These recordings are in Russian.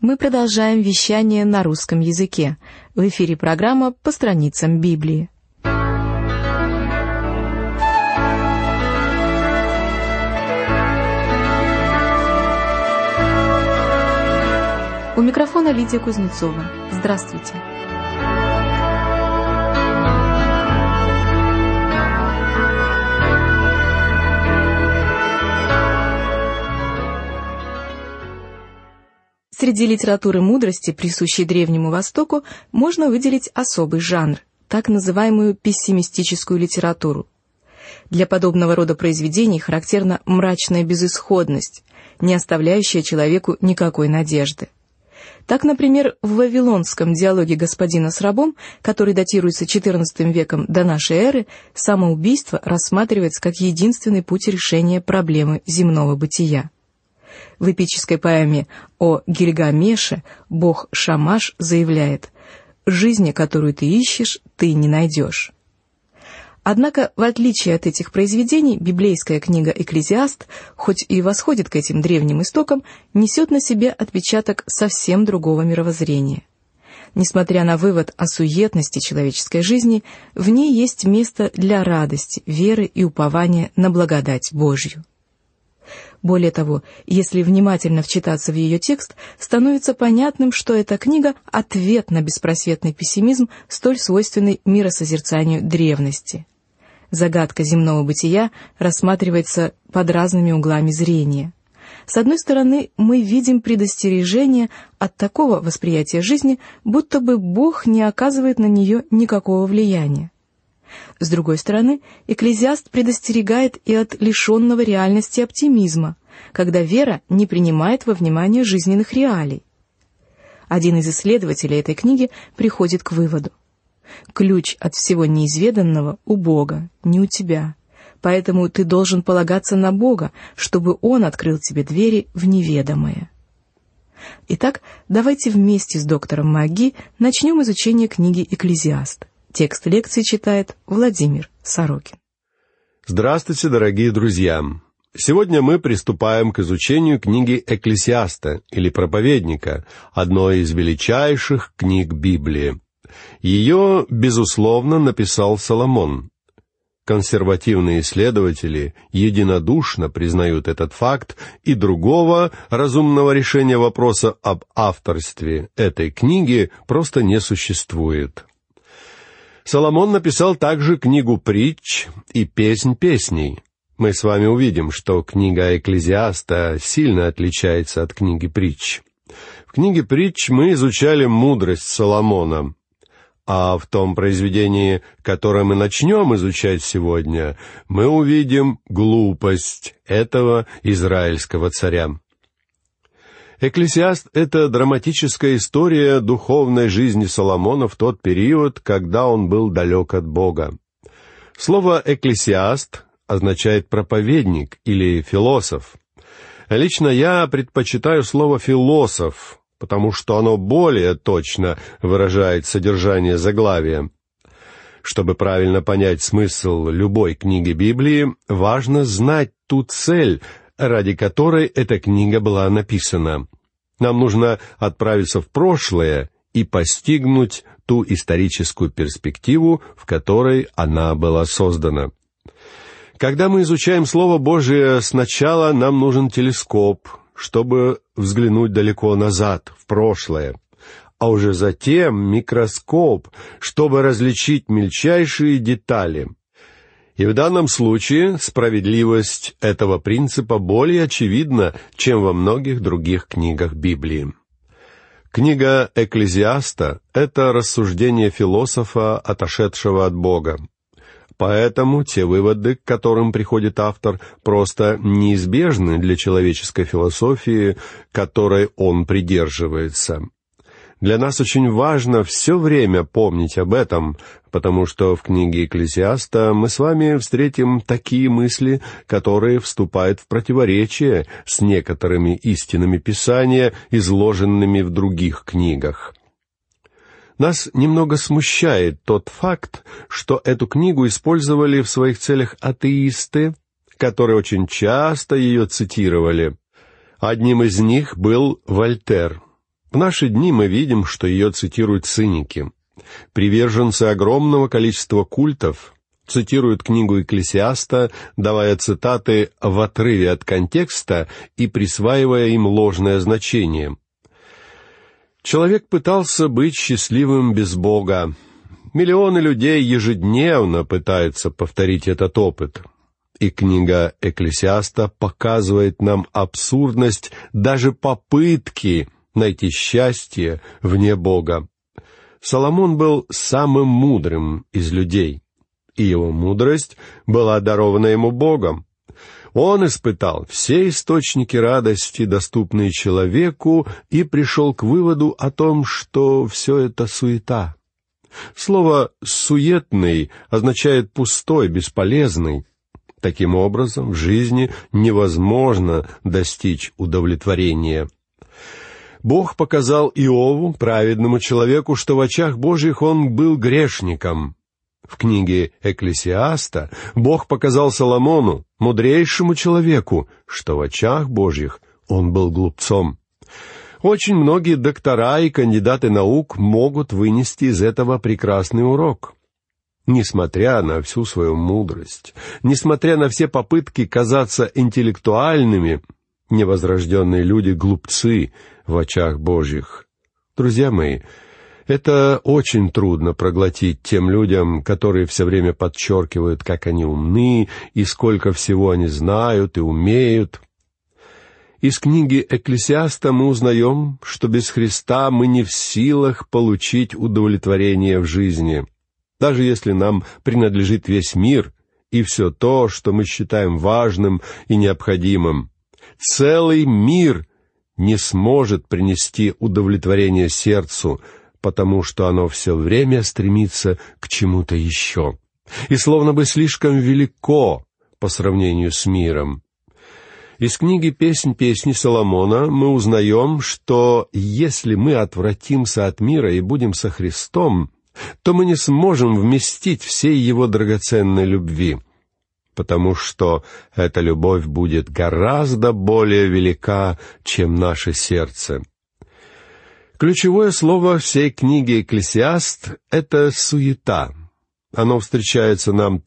Мы продолжаем вещание на русском языке. В эфире программа «По страницам Библии». У микрофона Лидия Кузнецова. Здравствуйте. Среди литературы мудрости, присущей Древнему Востоку, можно выделить особый жанр, так называемую пессимистическую литературу. Для подобного рода произведений характерна мрачная безысходность, не оставляющая человеку никакой надежды. Так, например, в вавилонском диалоге господина с рабом, который датируется XIV веком до нашей эры, самоубийство рассматривается как единственный путь решения проблемы земного бытия. В эпической поэме о Гильгамеше бог Шамаш заявляет: «Жизни, которую ты ищешь, ты не найдешь». Однако, в отличие от этих произведений, библейская книга «Экклезиаст», хоть и восходит к этим древним истокам, несет на себе отпечаток совсем другого мировоззрения. Несмотря на вывод о суетности человеческой жизни, в ней есть место для радости, веры и упования на благодать Божью. Более того, если внимательно вчитаться в ее текст, становится понятным, что эта книга — ответ на беспросветный пессимизм, столь свойственный миросозерцанию древности. Загадка земного бытия рассматривается под разными углами зрения. С одной стороны, мы видим предостережение от такого восприятия жизни, будто бы Бог не оказывает на нее никакого влияния. С другой стороны, Экклезиаст предостерегает и от лишенного реальности оптимизма, когда вера не принимает во внимание жизненных реалий. Один из исследователей этой книги приходит к выводу: ключ от всего неизведанного у Бога, не у тебя, поэтому ты должен полагаться на Бога, чтобы Он открыл тебе двери в неведомое. Итак, давайте вместе с доктором Маги начнем изучение книги «Экклезиаст». Текст лекции читает Владимир Сорокин. Здравствуйте, дорогие друзья! Сегодня мы приступаем к изучению книги Экклесиаста, или Проповедника, одной из величайших книг Библии. Ее, безусловно, написал Соломон. Консервативные исследователи единодушно признают этот факт, и другого разумного решения вопроса об авторстве этой книги просто не существует. Соломон написал также книгу притч и песнь песней. Мы с вами увидим, что книга Экклезиаста сильно отличается от книги притч. В книге притч мы изучали мудрость Соломона, а в том произведении, которое мы начнем изучать сегодня, мы увидим глупость этого израильского царя. Экклесиаст — это драматическая история духовной жизни Соломона в тот период, когда он был далек от Бога. Слово «экклесиаст» означает «проповедник» или «философ». Лично я предпочитаю слово «философ», потому что оно более точно выражает содержание заглавия. Чтобы правильно понять смысл любой книги Библии, важно знать ту цель, ради которой эта книга была написана. Нам нужно отправиться в прошлое и постигнуть ту историческую перспективу, в которой она была создана. Когда мы изучаем Слово Божие, сначала нам нужен телескоп, чтобы взглянуть далеко назад, в прошлое, а уже затем микроскоп, чтобы различить мельчайшие детали. И в данном случае справедливость этого принципа более очевидна, чем во многих других книгах Библии. Книга Экклезиаста — это рассуждение философа, отошедшего от Бога. Поэтому те выводы, к которым приходит автор, просто неизбежны для человеческой философии, которой он придерживается. Для нас очень важно все время помнить об этом, потому что в книге Экклезиаста мы с вами встретим такие мысли, которые вступают в противоречие с некоторыми истинами Писания, изложенными в других книгах. Нас немного смущает тот факт, что эту книгу использовали в своих целях атеисты, которые очень часто ее цитировали. Одним из них был Вольтер. В наши дни мы видим, что ее цитируют циники. Приверженцы огромного количества культов цитируют книгу Экклесиаста, давая цитаты в отрыве от контекста и присваивая им ложное значение. Человек пытался быть счастливым без Бога. Миллионы людей ежедневно пытаются повторить этот опыт. И книга Экклесиаста показывает нам абсурдность даже попытки найти счастье вне Бога. Соломон был самым мудрым из людей, и его мудрость была дарована ему Богом. Он испытал все источники радости, доступные человеку, и пришел к выводу о том, что все это суета. Слово «суетный» означает «пустой», «бесполезный». Таким образом, в жизни невозможно достичь удовлетворения. Бог показал Иову, праведному человеку, что в очах Божьих он был грешником. В книге Экклесиаста Бог показал Соломону, мудрейшему человеку, что в очах Божьих он был глупцом. Очень многие доктора и кандидаты наук могут вынести из этого прекрасный урок. Несмотря на всю свою мудрость, несмотря на все попытки казаться интеллектуальными, невозрожденные люди — глупцы в очах Божьих. Друзья мои, это очень трудно проглотить тем людям, которые все время подчеркивают, как они умны и сколько всего они знают и умеют. Из книги Экклесиаста мы узнаем, что без Христа мы не в силах получить удовлетворение в жизни. Даже если нам принадлежит весь мир и все то, что мы считаем важным и необходимым, целый мир не сможет принести удовлетворение сердцу, потому что оно все время стремится к чему-то еще, и словно бы слишком велико по сравнению с миром. Из книги «Песнь песней» Соломона мы узнаем, что если мы отвратимся от мира и будем со Христом, то мы не сможем вместить всей Его драгоценной любви, потому что эта любовь будет гораздо более велика, чем наше сердце. Ключевое слово всей книги «Экклесиаст» — это «суета». Оно встречается нам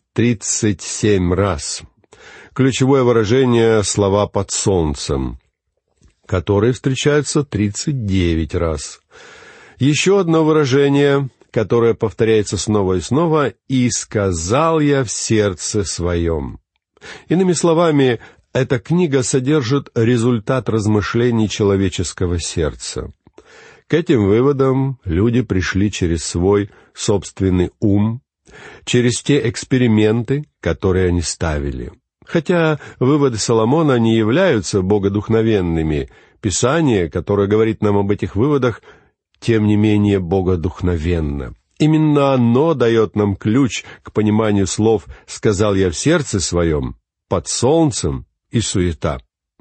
37 раз. Ключевое выражение — слова «под солнцем», которые встречаются 39 раз. Еще одно выражение, которое повторяется снова и снова: «И сказал я в сердце своем». Иными словами, эта книга содержит результат размышлений человеческого сердца. К этим выводам люди пришли через свой собственный ум, через те эксперименты, которые они ставили. Хотя выводы Соломона не являются богодухновенными, Писание, которое говорит нам об этих выводах, тем не менее богодухновенно. Именно оно дает нам ключ к пониманию слов «сказал я в сердце своем», «под солнцем» и «суета».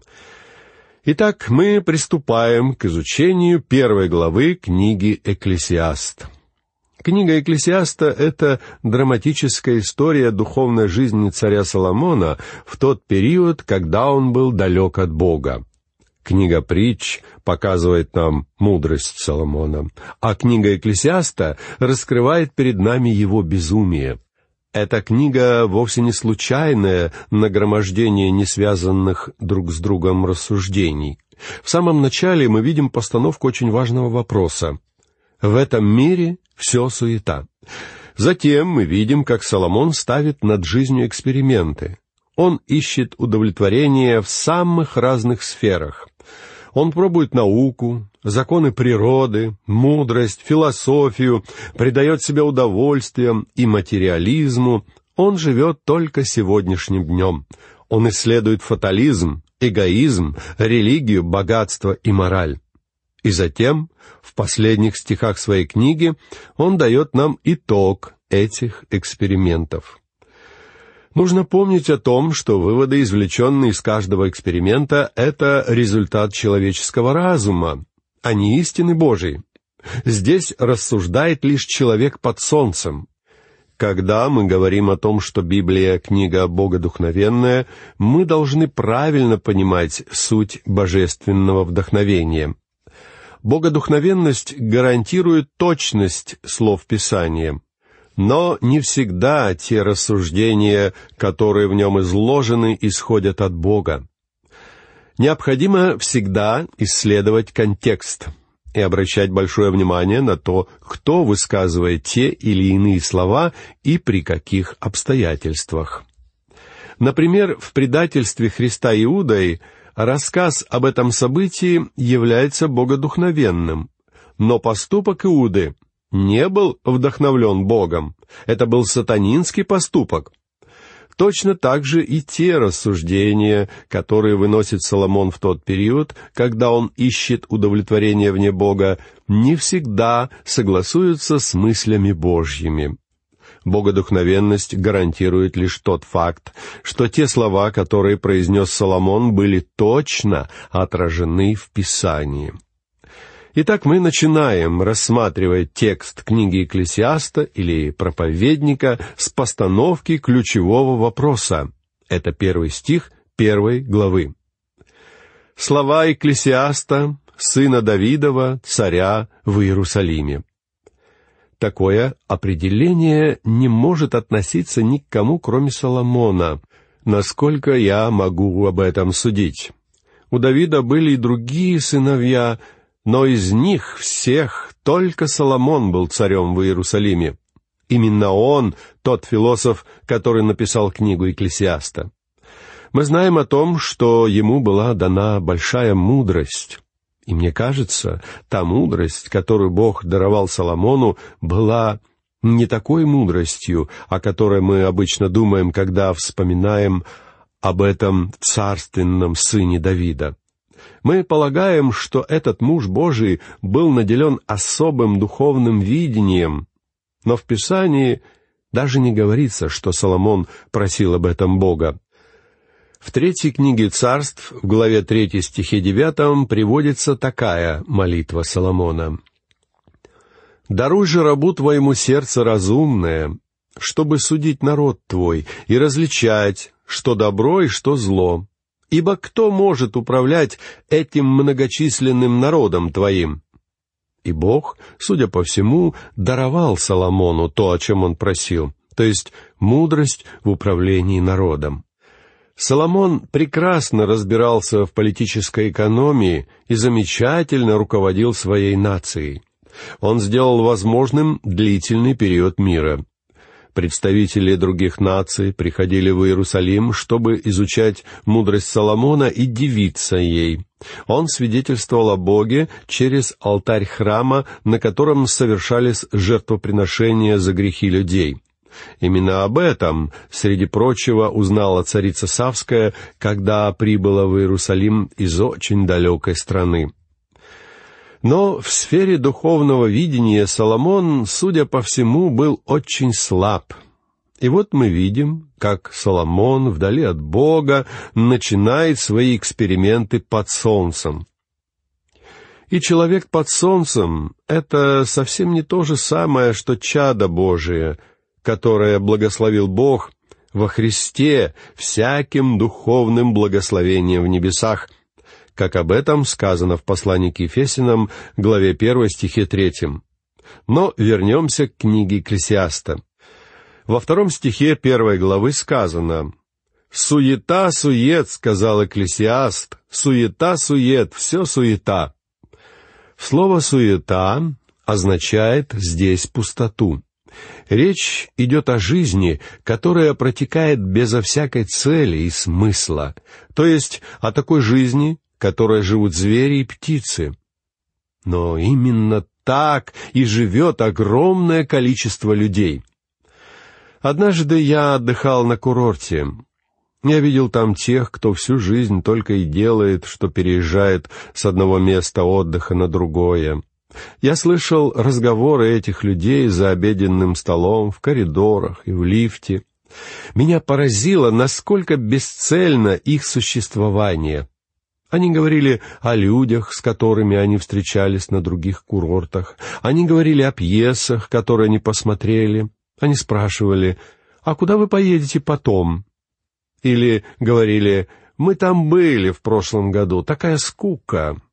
Итак, мы приступаем к изучению 1 главы книги «Экклесиаст». Книга Экклесиаста — это драматическая история духовной жизни царя Соломона в тот период, когда он был далек от Бога. Книга Притч показывает нам мудрость Соломона, а книга Экклесиаста раскрывает перед нами его безумие. Эта книга вовсе не случайное нагромождение несвязанных друг с другом рассуждений. В самом начале мы видим постановку очень важного вопроса. В этом мире все суета. Затем мы видим, как Соломон ставит над жизнью эксперименты. Он ищет удовлетворение в самых разных сферах. Он пробует науку, законы природы, мудрость, философию, предает себя удовольствиям и материализму. Он живет только сегодняшним днем. Он исследует фатализм, эгоизм, религию, богатство и мораль. И затем, в последних стихах своей книги, он дает нам итог этих экспериментов. Нужно помнить о том, что выводы, извлеченные из каждого эксперимента, — это результат человеческого разума, а не истины Божией. Здесь рассуждает лишь человек под солнцем. Когда мы говорим о том, что Библия — книга богодухновенная, мы должны правильно понимать суть божественного вдохновения. Богодухновенность гарантирует точность слов Писания, но не всегда те рассуждения, которые в нем изложены, исходят от Бога. Необходимо всегда исследовать контекст и обращать большое внимание на то, кто высказывает те или иные слова и при каких обстоятельствах. Например, в предательстве Христа Иудой рассказ об этом событии является богодухновенным, но поступок Иуды не был вдохновлен Богом. Это был сатанинский поступок. Точно так же и те рассуждения, которые выносит Соломон в тот период, когда он ищет удовлетворения вне Бога, не всегда согласуются с мыслями Божьими. Богодухновенность гарантирует лишь тот факт, что те слова, которые произнес Соломон, были точно отражены в Писании. Итак, мы начинаем рассматривать текст книги Экклесиаста или проповедника с постановки ключевого вопроса. Это 1 стих 1 главы. Слова Экклесиаста, сына Давидова, царя в Иерусалиме. Такое определение не может относиться ни к кому, кроме Соломона, насколько я могу об этом судить. У Давида были и другие сыновья, но из них всех только Соломон был царем в Иерусалиме. Именно он тот философ, который написал книгу Экклесиаста. Мы знаем о том, что ему была дана большая мудрость. И мне кажется, та мудрость, которую Бог даровал Соломону, была не такой мудростью, о которой мы обычно думаем, когда вспоминаем об этом царственном сыне Давида. Мы полагаем, что этот муж Божий был наделен особым духовным видением, но в Писании даже не говорится, что Соломон просил об этом Бога. В 3 книге Царств, в главе 3 стихе 9, приводится такая молитва Соломона. «Даруй же рабу твоему сердце разумное, чтобы судить народ твой и различать, что добро и что зло. Ибо кто может управлять этим многочисленным народом твоим?» И Бог, судя по всему, даровал Соломону то, о чем он просил, то есть мудрость в управлении народом. Соломон прекрасно разбирался в политической экономии и замечательно руководил своей нацией. Он сделал возможным длительный период мира. Представители других наций приходили в Иерусалим, чтобы изучать мудрость Соломона и дивиться ей. Он свидетельствовал о Боге через алтарь храма, на котором совершались жертвоприношения за грехи людей. Именно об этом, среди прочего, узнала царица Савская, когда прибыла в Иерусалим из очень далекой страны. Но в сфере духовного видения Соломон, судя по всему, был очень слаб. И вот мы видим, как Соломон, вдали от Бога, начинает свои эксперименты под солнцем. И человек под солнцем — это совсем не то же самое, что чадо Божие, которое благословил Бог во Христе всяким духовным благословением в небесах, как об этом сказано в послании к Ефесянам, главе 1, стихе 3. Но вернемся к книге Экклесиаста. Во 2 стихе 1 главы сказано: «Суета-сует, — сказал Экклесиаст, — суета-сует, все суета». Слово «суета» означает здесь пустоту. Речь идет о жизни, которая протекает безо всякой цели и смысла, то есть о такой жизни, которой живут звери и птицы. Но именно так и живет огромное количество людей. Однажды я отдыхал на курорте. Я видел там тех, кто всю жизнь только и делает, что переезжает с одного места отдыха на другое. Я слышал разговоры этих людей за обеденным столом, в коридорах и в лифте. Меня поразило, насколько бесцельно их существование. Они говорили о людях, с которыми они встречались на других курортах. Они говорили о пьесах, которые они посмотрели. Они спрашивали: «А куда вы поедете потом?» Или говорили: «Мы там были в прошлом году, такая скука».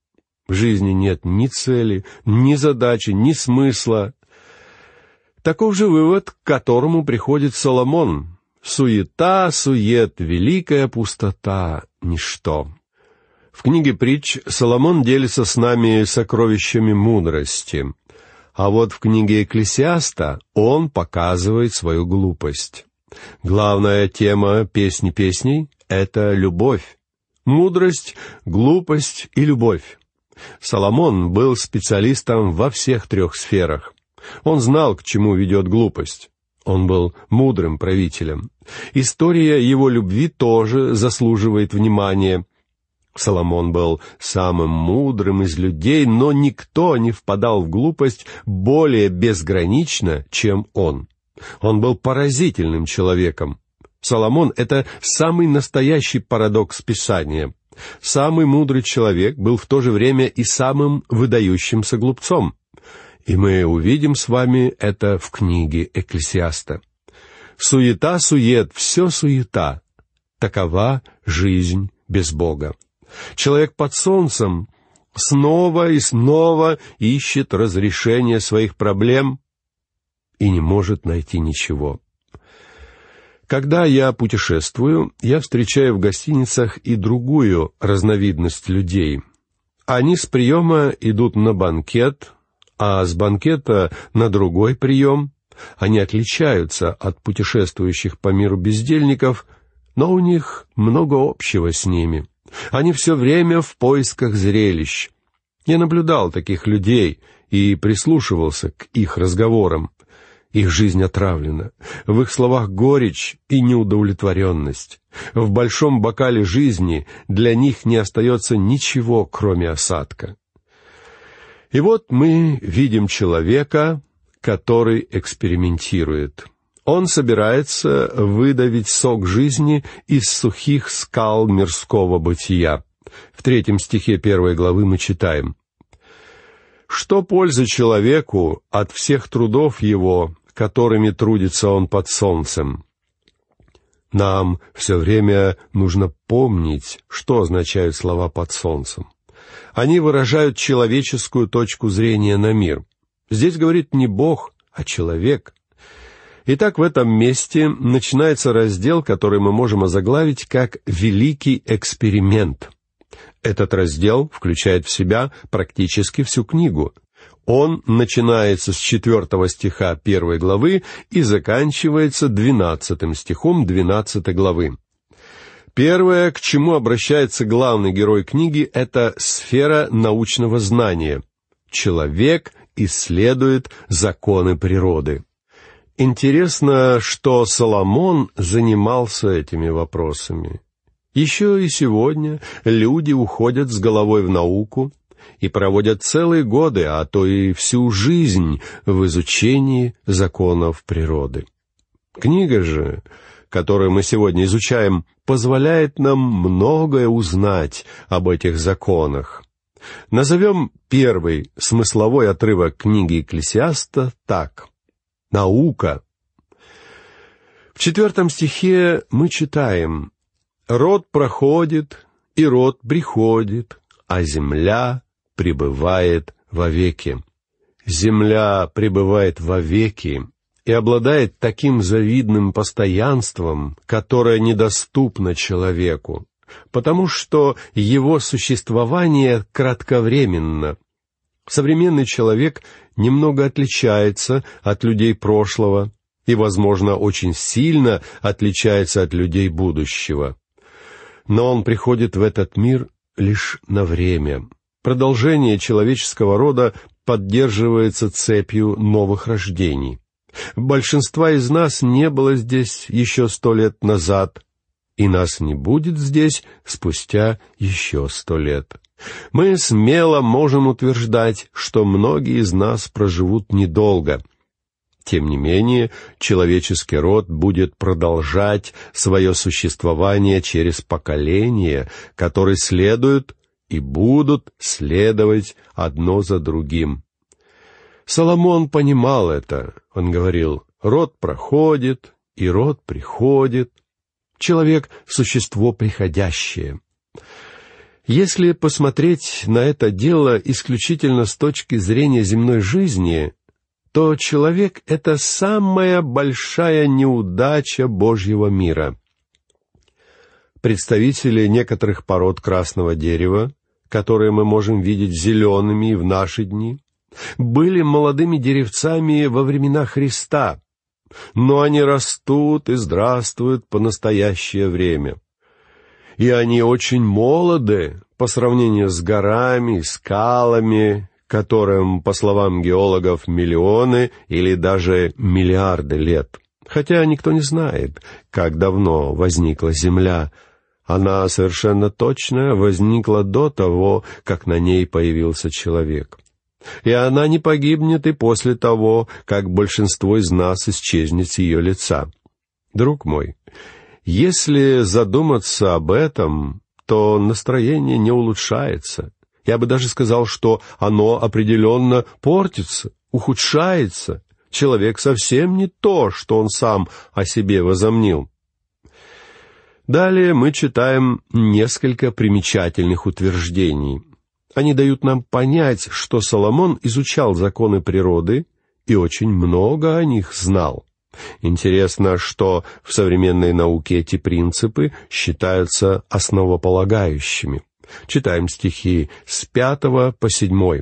В жизни нет ни цели, ни задачи, ни смысла. Таков же вывод, к которому приходит Соломон. Суета, сует, великая пустота, ничто. В книге «Притч» Соломон делится с нами сокровищами мудрости, а вот в книге «Экклесиаста» он показывает свою глупость. Главная тема «Песни песней» — это любовь. Мудрость, глупость и любовь. Соломон был специалистом во всех 3 сферах. Он знал, к чему ведет глупость. Он был мудрым правителем. История его любви тоже заслуживает внимания. Соломон был самым мудрым из людей, но никто не впадал в глупость более безгранично, чем он. Он был поразительным человеком. Соломон — это самый настоящий парадокс Писания. Самый мудрый человек был в то же время и самым выдающимся глупцом. И мы увидим с вами это в книге «Экклесиаста». Суета-сует, все суета. Такова жизнь без Бога. Человек под солнцем снова и снова ищет разрешения своих проблем и не может найти ничего. Когда я путешествую, я встречаю в гостиницах и другую разновидность людей. Они с приема идут на банкет, а с банкета на другой прием. Они отличаются от путешествующих по миру бездельников, но у них много общего с ними. Они все время в поисках зрелищ. Я наблюдал таких людей и прислушивался к их разговорам. Их жизнь отравлена. В их словах горечь и неудовлетворенность. В большом бокале жизни для них не остается ничего, кроме осадка. И вот мы видим человека, который экспериментирует. Он собирается выдавить сок жизни из сухих скал мирского бытия. В 3 стихе 1 главы мы читаем: «Что пользы человеку от всех трудов его, которыми трудится он под солнцем?» Нам все время нужно помнить, что означают слова «под солнцем». Они выражают человеческую точку зрения на мир. Здесь говорит не Бог, а человек. Итак, в этом месте начинается раздел, который мы можем озаглавить как «Великий эксперимент». Этот раздел включает в себя практически всю книгу. Он начинается с 4 стиха 1 главы и заканчивается 12 стихом 12 главы. Первое, к чему обращается главный герой книги, это сфера научного знания. Человек исследует законы природы. Интересно, что Соломон занимался этими вопросами. Еще и сегодня люди уходят с головой в науку и проводят целые годы, а то и всю жизнь в изучении законов природы. Книга же, которую мы сегодня изучаем, позволяет нам многое узнать об этих законах. Назовем первый смысловой отрывок книги Экклесиаста так: «Наука». В 4 стихе мы читаем: «Род проходит, и род приходит, а земля пребывает вовеки». Земля пребывает вовеки и обладает таким завидным постоянством, которое недоступно человеку, потому что его существование кратковременно. Современный человек немного отличается от людей прошлого и, возможно, очень сильно отличается от людей будущего. Но он приходит в этот мир лишь на время. Продолжение человеческого рода поддерживается цепью новых рождений. Большинства из нас не было здесь еще 100 лет назад, и нас не будет здесь спустя еще 100 лет. Мы смело можем утверждать, что многие из нас проживут недолго. Тем не менее, человеческий род будет продолжать свое существование через поколения, которые следуют и будут следовать одно за другим. Соломон понимал это. Он говорил: «Род проходит, и род приходит». Человек — существо приходящее. Если посмотреть на это дело исключительно с точки зрения земной жизни, то человек — это самая большая неудача Божьего мира. Представители некоторых пород красного дерева, которые мы можем видеть зелеными в наши дни, были молодыми деревцами во времена Христа, но они растут и здравствуют по настоящее время. И они очень молоды по сравнению с горами и скалами, которым, по словам геологов, миллионы или даже миллиарды лет. Хотя никто не знает, как давно возникла Земля. Она совершенно точно возникла до того, как на ней появился человек. И она не погибнет и после того, как большинство из нас исчезнет с ее лица. Друг мой, если задуматься об этом, то настроение не улучшается. Я бы даже сказал, что оно определенно портится, ухудшается. Человек совсем не то, что он сам о себе возомнил. Далее мы читаем несколько примечательных утверждений. Они дают нам понять, что Соломон изучал законы природы и очень много о них знал. Интересно, что в современной науке эти принципы считаются основополагающими. Читаем стихи с 5 по 7.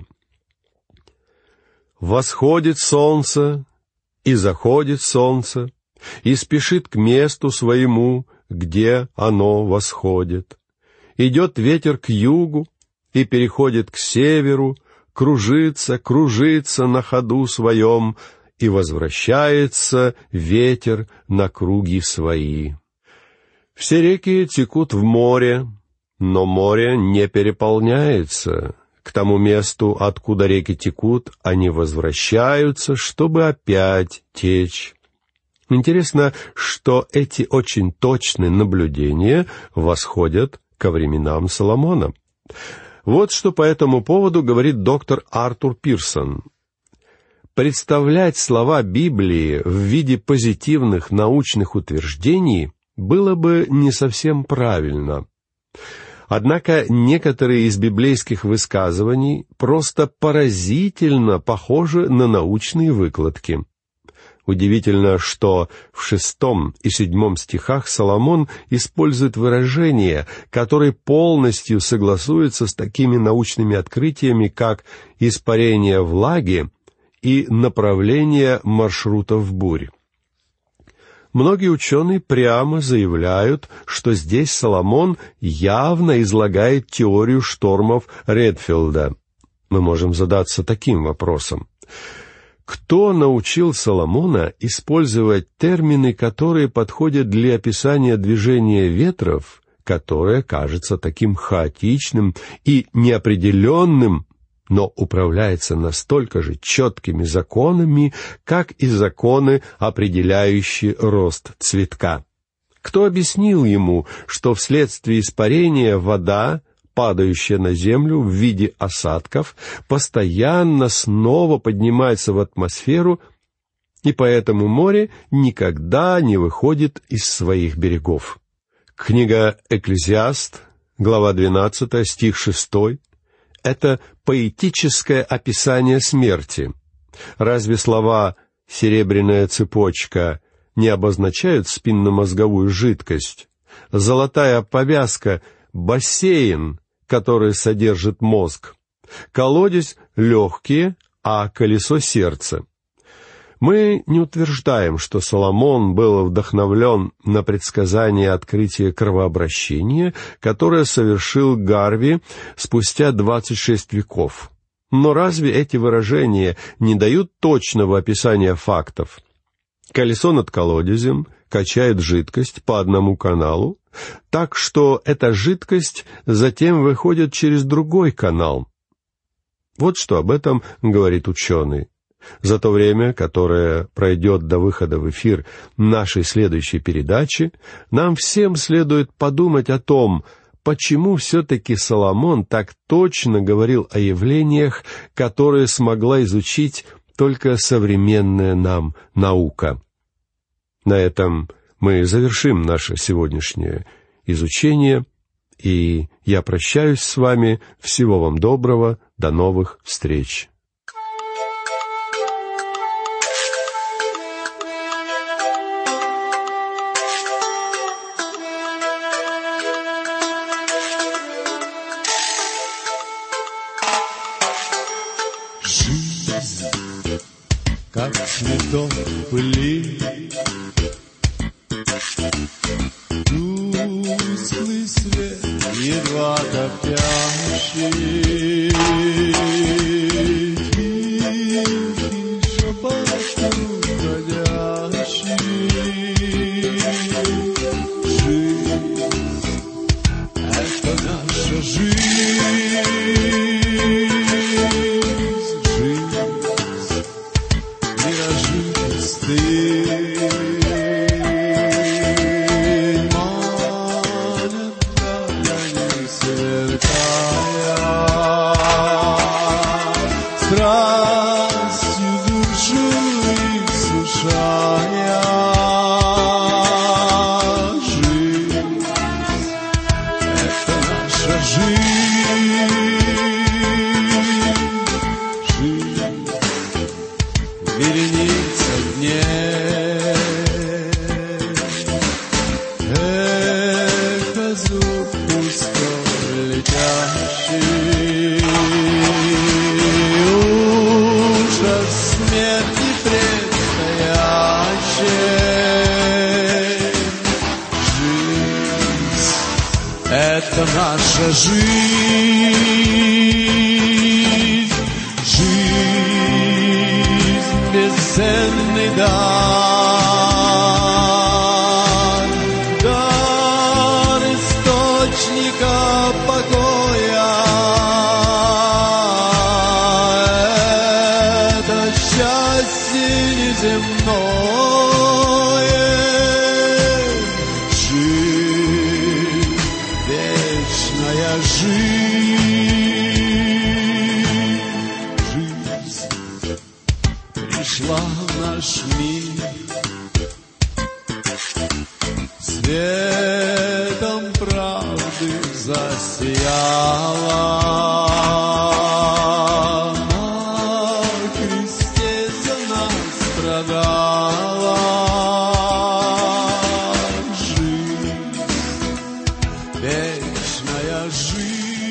«Восходит солнце, и заходит солнце, и спешит к месту своему, где оно восходит. Идет ветер к югу, и переходит к северу, кружится, кружится на ходу своем, и возвращается ветер на круги свои. Все реки текут в море, но море не переполняется. К тому месту, откуда реки текут, они возвращаются, чтобы опять течь». Интересно, что эти очень точные наблюдения восходят ко временам Соломона. Вот что по этому поводу говорит доктор Артур Пирсон. Представлять слова Библии в виде позитивных научных утверждений было бы не совсем правильно. Однако некоторые из библейских высказываний просто поразительно похожи на научные выкладки. Удивительно, что в 6 и 7 стихах Соломон использует выражения, которые полностью согласуются с такими научными открытиями, как испарение влаги и направление маршрутов бурь. Многие ученые прямо заявляют, что здесь Соломон явно излагает теорию штормов Редфилда. Мы можем задаться таким вопросом. Кто научил Соломона использовать термины, которые подходят для описания движения ветров, которое кажется таким хаотичным и неопределенным, но управляется настолько же четкими законами, как и законы, определяющие рост цветка? Кто объяснил ему, что вследствие испарения вода, падающая на землю в виде осадков, постоянно снова поднимается в атмосферу, и поэтому море никогда не выходит из своих берегов? Книга «Экклесиаст», глава 12, стих 6, это поэтическое описание смерти. Разве слова «серебряная цепочка» не обозначают спинномозговую жидкость? Золотая повязка — бассейн, который содержит мозг. Колодец — легкие, а колесо — сердце. Мы не утверждаем, что Соломон был вдохновлен на предсказание открытия кровообращения, которое совершил Гарви спустя 26 веков. Но разве эти выражения не дают точного описания фактов? Колесо над колодезем качает жидкость по одному каналу, так что эта жидкость затем выходит через другой канал. Вот что об этом говорит ученый. За то время, которое пройдет до выхода в эфир нашей следующей передачи, нам всем следует подумать о том, почему все-таки Соломон так точно говорил о явлениях, которые смогла изучить только современная нам наука. На этом мы завершим наше сегодняшнее изучение И я прощаюсь с вами. Всего вам доброго. До новых встреч. Жизнь, как цветок в пыли, тусклый свет, едва коптящий, тихий шепот уходящий. Жизнь — это наша жизнь. Это наша жизнь, жизнь бесценный дар, дар источника покоя. Это счастье неземное. Жизнь пришла в наш мир, светом правды засияла, на кресте за нас страдала. Жизнь, вечная жизнь.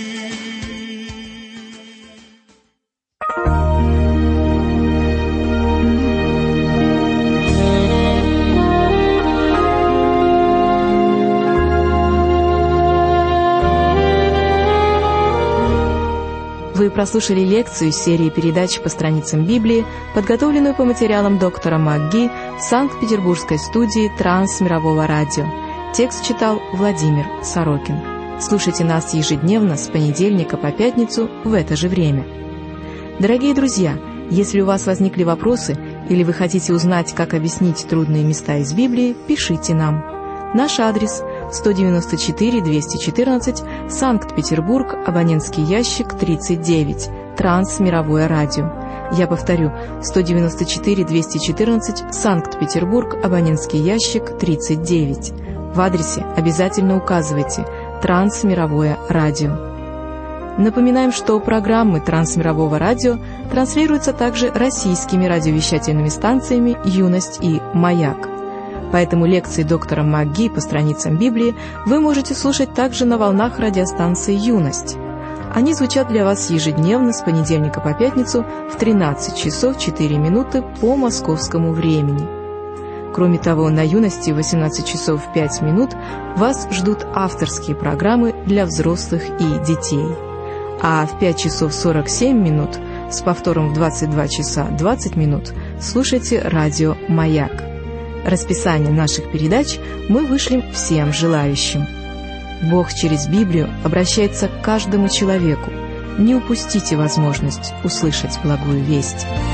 Вы прослушали лекцию из серии передач по страницам Библии, подготовленную по материалам доктора МакГи в Санкт-Петербургской студии Трансмирового радио. Текст читал Владимир Сорокин. Слушайте нас ежедневно с понедельника по пятницу в это же время. Дорогие друзья, если у вас возникли вопросы или вы хотите узнать, как объяснить трудные места из Библии, пишите нам. Наш адрес – 194-214, Санкт-Петербург, абонентский ящик 39, Трансмировое радио. Я повторю, 194-214, Санкт-Петербург, абонентский ящик 39. В адресе обязательно указывайте «Трансмировое радио». Напоминаем, что программы Трансмирового радио транслируются также российскими радиовещательными станциями «Юность» и «Маяк». Поэтому лекции доктора МакГи по страницам Библии вы можете слушать также на волнах радиостанции «Юность». Они звучат для вас ежедневно с понедельника по пятницу в 13 часов 4 минуты по московскому времени. Кроме того, на «Юности» в 18 часов 5 минут вас ждут авторские программы для взрослых и детей. А в 5 часов 47 минут с повтором в 22 часа 20 минут слушайте радио «Маяк». Расписание наших передач мы вышлем всем желающим. Бог через Библию обращается к каждому человеку. Не упустите возможность услышать благую весть.